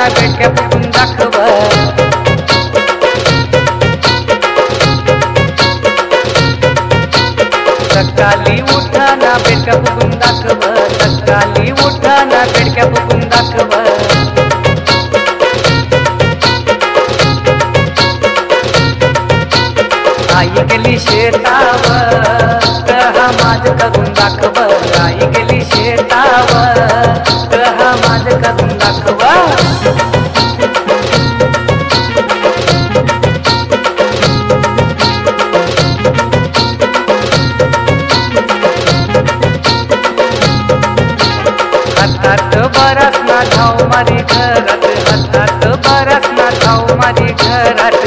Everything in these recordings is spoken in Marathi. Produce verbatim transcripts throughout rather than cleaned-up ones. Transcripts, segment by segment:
बेडक्या फुगून दाखव सकाळी उठाना बेडक्या फुगून दाखव सकाळी उठाना बेडक्या फुगून दाखव आई गेली शेतावर कहा माझ करून दाखव आई गेली शेतावर कहा माझ करून दाखव हातात बराच ना धाव माझी घरात हातात बराच ना धाव माझी घरात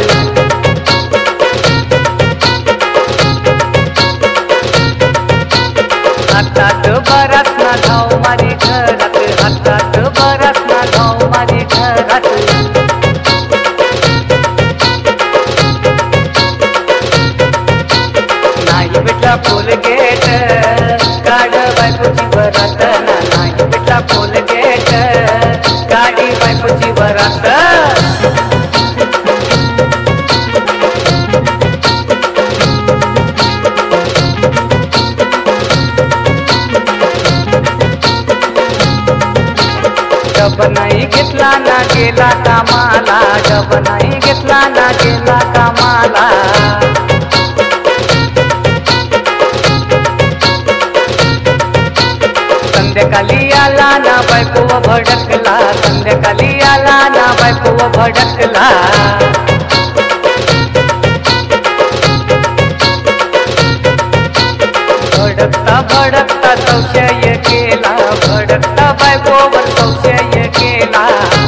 हातात बराच ना धाव माझी घरात हातात बराच ना धाव माझी घरात नाही भेटला कोलगेट काढ बायकोची वरात नाही भेटला कोलगेट काढी बायकोची वरात डब नाही घेतला ना गेला कामाला डब नाही घेतला ना गेला कामाला संध्याकाळी आला ना बायको भडकला संध्याकाळी आला ना बायको भडकला भडकता भडकता संशय केला भडकता बायकोवर संशय केला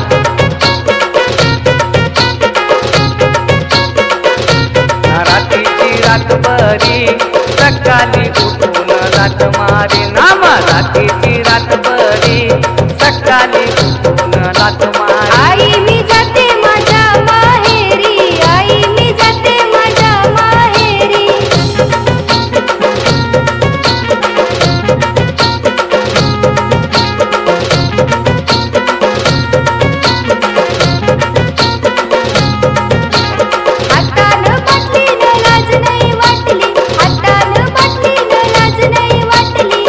रात्रीची रात बरी सकाळी उठून लाथ मारी नाम रात्रीची रात बरी सकाळी उठून लाथ मारी आई मी जाते माझ्या माहेरी आई मी जाते माझ्या माहेरी हातानं बाटलीनं लाज नाही वाटली हातानं बाटलीनं लाज नाही वाटली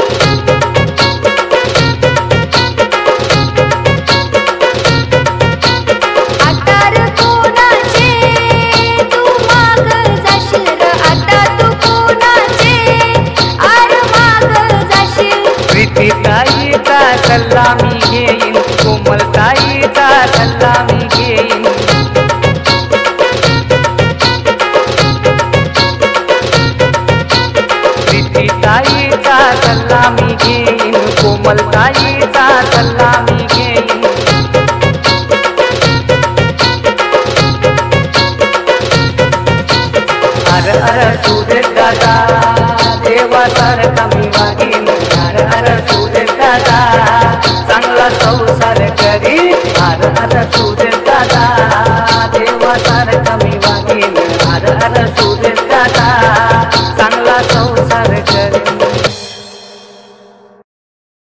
आतार कोणाचे तू माग जाशील र आता तू कोणाचे आर माग जाशील प्रीती ताईचा सल्ला मी घेईन कोमल ताईचा सल्ला मी घेईन प्रीती ताईचा सल्ला मी घेईन कोमल ताईचा सल्ला मी घेईन हर हर सूरज दादा देवा सारखा मी वागीन हर हर सूरज दादा चांगला संसार करी हर हर सूरज दादा देवा सारखा मी वागीन हर हर